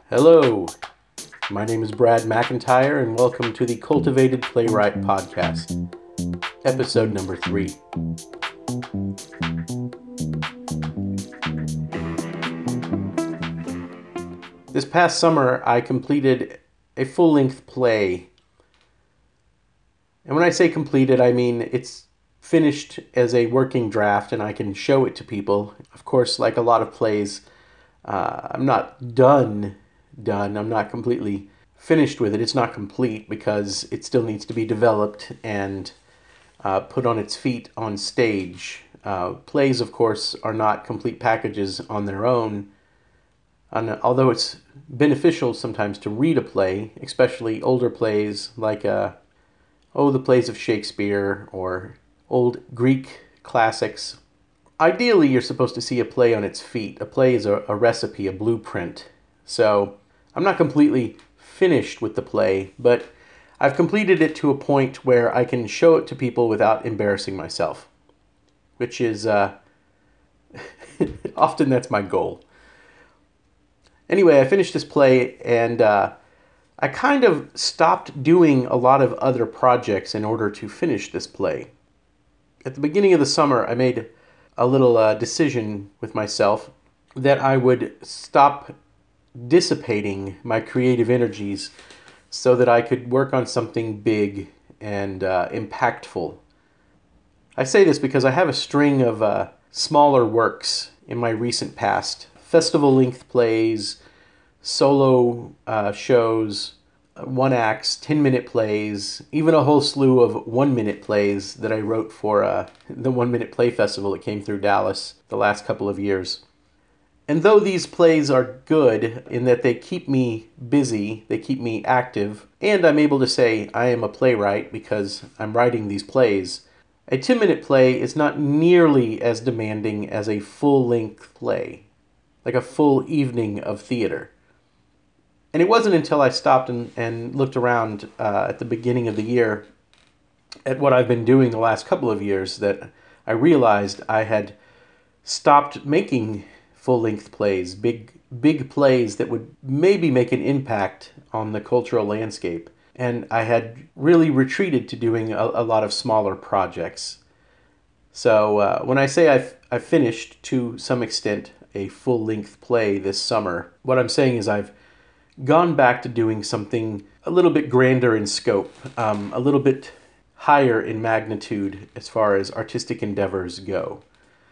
Hello, my name is Brad McIntyre, and welcome to the Cultivated Playwright Podcast, episode number 3. This past summer, I completed a full-length play. And when I say completed, I mean it's finished as a working draft and I can show it to people. Of course, like a lot of plays, I'm not done. I'm not completely finished with it. It's not complete because it still needs to be developed and put on its feet on stage. Plays, of course, are not complete packages on their own. And although it's beneficial sometimes to read a play, especially older plays like the plays of Shakespeare or old Greek classics. Ideally, you're supposed to see a play on its feet. A play is a recipe, a blueprint. So I'm not completely finished with the play, but I've completed it to a point where I can show it to people without embarrassing myself, which is often that's my goal. Anyway, I finished this play and I kind of stopped doing a lot of other projects in order to finish this play. At the beginning of the summer, I made a little decision with myself that I would stop dissipating my creative energies so that I could work on something big and impactful. I say this because I have a string of smaller works in my recent past. Festival-length plays, solo shows, one acts, 10-minute plays, even a whole slew of 1-minute plays that I wrote for the 1-Minute Play Festival that came through Dallas the last couple of years. And though these plays are good in that they keep me busy, they keep me active, and I'm able to say I am a playwright because I'm writing these plays, a 10-minute play is not nearly as demanding as a full-length play, like a full evening of theater. And it wasn't until I stopped and looked around at the beginning of the year at what I've been doing the last couple of years that I realized I had stopped making full-length plays, big plays that would maybe make an impact on the cultural landscape. And I had really retreated to doing a lot of smaller projects. So when I say I've finished, to some extent, a full-length play this summer, what I'm saying is I've gone back to doing something a little bit grander in scope, a little bit higher in magnitude as far as artistic endeavors go.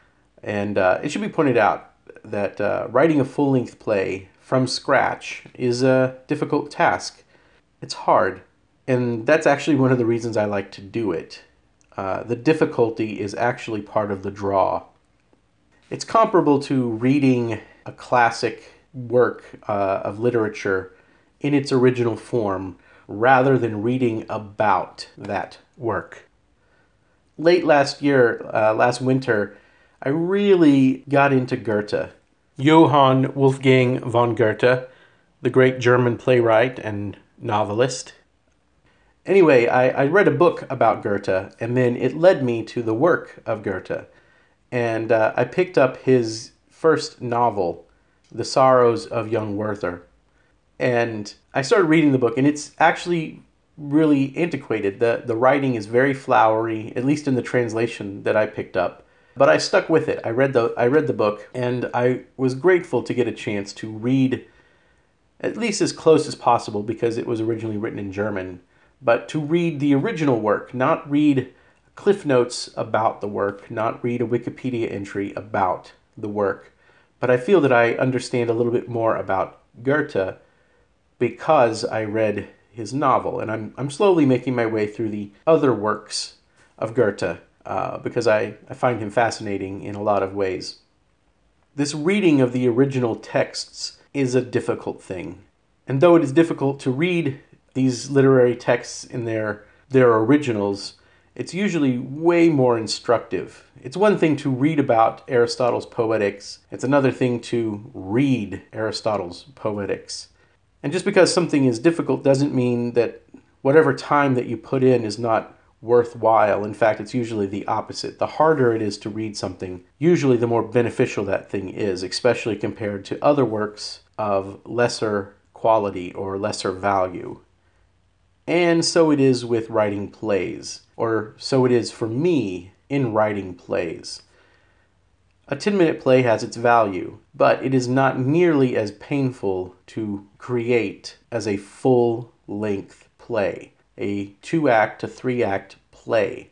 And it should be pointed out that writing a full-length play from scratch is a difficult task. It's hard, and that's actually one of the reasons I like to do it. The difficulty is actually part of the draw. It's comparable to reading a classic work of literature in its original form rather than reading about that work. Late last winter, I really got into Goethe. Johann Wolfgang von Goethe, the great German playwright and novelist. Anyway, I read a book about Goethe, and then it led me to the work of Goethe. And I picked up his first novel, The Sorrows of Young Werther. And I started reading the book, and it's actually really antiquated. The writing is very flowery, at least in the translation that I picked up. But I stuck with it. I read the book, and I was grateful to get a chance to read at least as close as possible because it was originally written in German, but to read the original work, not read cliff notes about the work, not read a Wikipedia entry about the work. But I feel that I understand a little bit more about Goethe because I read his novel, and I'm slowly making my way through the other works of Goethe because I find him fascinating in a lot of ways. This reading of the original texts is a difficult thing. And though it is difficult to read these literary texts in their originals, it's usually way more instructive. It's one thing to read about Aristotle's Poetics. It's another thing to read Aristotle's Poetics. And just because something is difficult doesn't mean that whatever time that you put in is not worthwhile. In fact, it's usually the opposite. The harder it is to read something, usually the more beneficial that thing is, especially compared to other works of lesser quality or lesser value. And so it is with writing plays, or so it is for me in writing plays. A 10-minute play has its value, but it is not nearly as painful to create as a full-length play, a 2-act to 3-act play.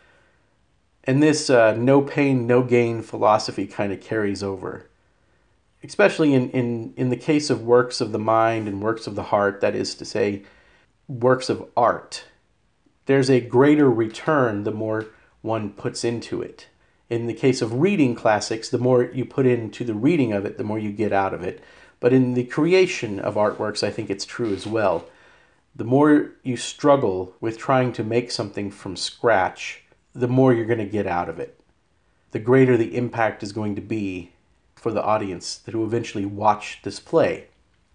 And this no pain, no gain philosophy kind of carries over. Especially in the case of works of the mind and works of the heart, that is to say, works of art. There's a greater return the more one puts into it. In the case of reading classics, the more you put into the reading of it, the more you get out of it. But in the creation of artworks, I think it's true as well. The more you struggle with trying to make something from scratch, the more you're going to get out of it. The greater the impact is going to be for the audience that will eventually watch this play.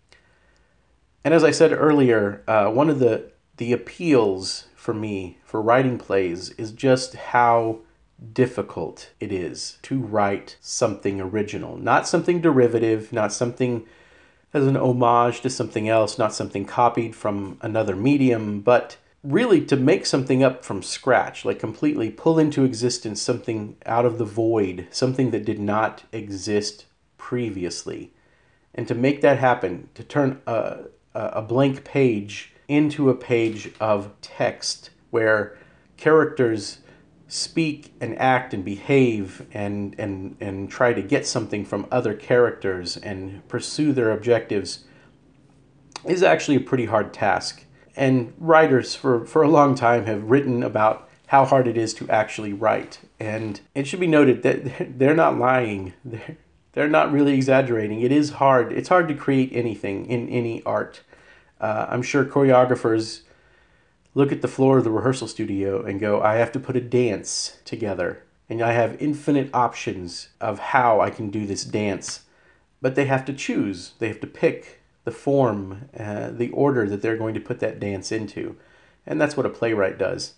And as I said earlier, one of the appeals for me for writing plays is just how difficult it is to write something original. Not something derivative, not something as an homage to something else, not something copied from another medium, but really to make something up from scratch, like completely pull into existence something out of the void, something that did not exist previously. And to make that happen, to turn a blank page into a page of text where characters speak and act and behave and try to get something from other characters and pursue their objectives is actually a pretty hard task. And writers for a long time have written about how hard it is to actually write. And it should be noted that they're not lying. They're not really exaggerating. It is hard. It's hard to create anything in any art. I'm sure choreographers look at the floor of the rehearsal studio and go, I have to put a dance together. And I have infinite options of how I can do this dance. But they have to choose. They have to pick the form, the order that they're going to put that dance into. And that's what a playwright does.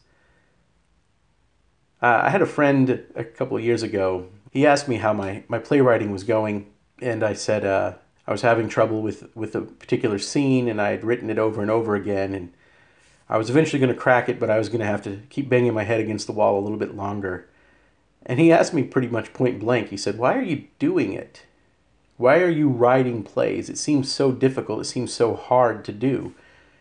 I had a friend a couple of years ago. He asked me how my playwriting was going. And I said I was having trouble with a particular scene, and I had written it over and over again. And I was eventually going to crack it, but I was going to have to keep banging my head against the wall a little bit longer. And he asked me pretty much point blank. He said, why are you doing it? Why are you writing plays? It seems so difficult. It seems so hard to do.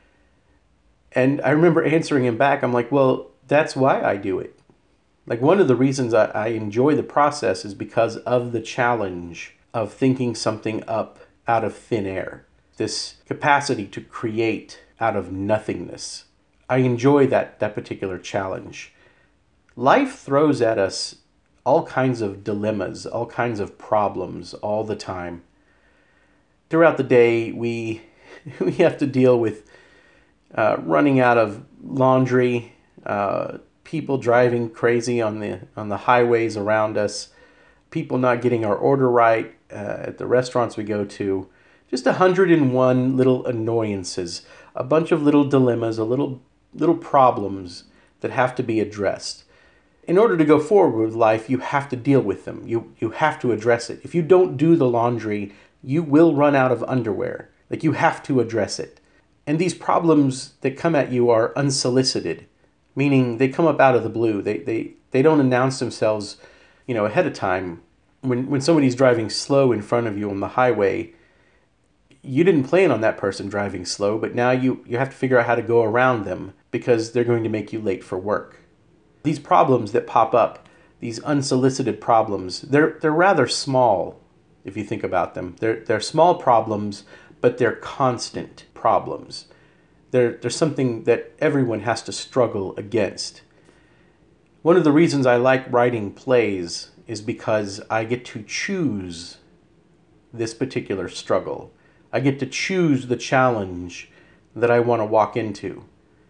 And I remember answering him back. I'm like, well, that's why I do it. Like, one of the reasons I enjoy the process is because of the challenge of thinking something up out of thin air. This capacity to create out of nothingness. I enjoy that particular challenge. Life throws at us all kinds of dilemmas, all kinds of problems all the time. Throughout the day, we have to deal with running out of laundry, people driving crazy on the highways around us, people not getting our order right at the restaurants we go to. Just 101 little annoyances, a bunch of little dilemmas, little problems that have to be addressed. In order to go forward with life, you have to deal with them. You have to address it. If you don't do the laundry, you will run out of underwear. Like, you have to address it. And these problems that come at you are unsolicited, meaning they come up out of the blue. They don't announce themselves, ahead of time. When somebody's driving slow in front of you on the highway, you didn't plan on that person driving slow, but now you have to figure out how to go around them because they're going to make you late for work. These problems that pop up, these unsolicited problems, they're rather small if you think about them. They're small problems, but they're constant problems. They're something that everyone has to struggle against. One of the reasons I like writing plays is because I get to choose this particular struggle. I get to choose the challenge that I want to walk into.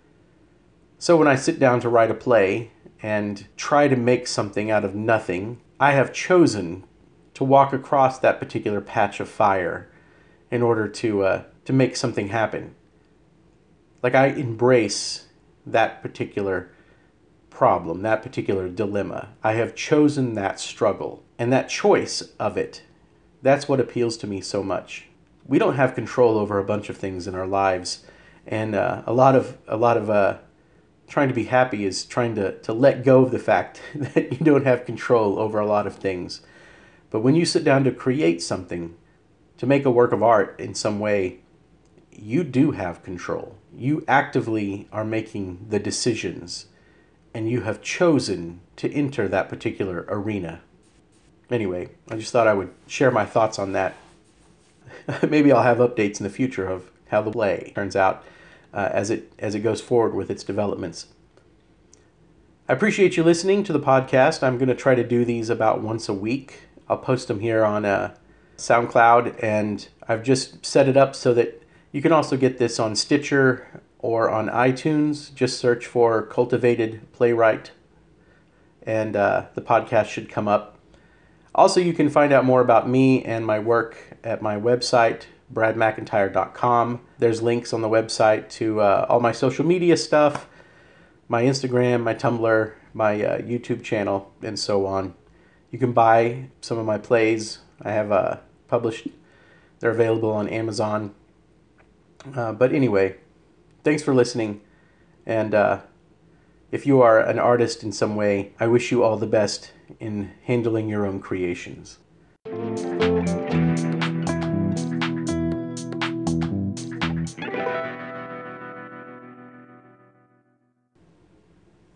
So when I sit down to write a play and try to make something out of nothing, I have chosen to walk across that particular patch of fire in order to make something happen. Like, I embrace that particular problem, that particular dilemma. I have chosen that struggle, and that choice of it, that's what appeals to me so much. we don't have control over a bunch of things in our lives, and a lot of trying to be happy is trying to let go of the fact that you don't have control over a lot of things. But when you sit down to create something, to make a work of art in some way, you do have control. You actively are making the decisions, and you have chosen to enter that particular arena. Anyway, I just thought I would share my thoughts on that. Maybe I'll have updates in the future of how the play turns out as it goes forward with its developments. I appreciate you listening to the podcast. I'm going to try to do these about once a week. I'll post them here on SoundCloud, and I've just set it up so that you can also get this on Stitcher or on iTunes. Just search for Cultivated Playwright, and the podcast should come up. Also, you can find out more about me and my work at my website, bradmcintyre.com. There's links on the website to all my social media stuff, my Instagram, my Tumblr, my YouTube channel, and so on. You can buy some of my plays. I have published. They're available on Amazon. But anyway, thanks for listening. And if you are an artist in some way, I wish you all the best in handling your own creations.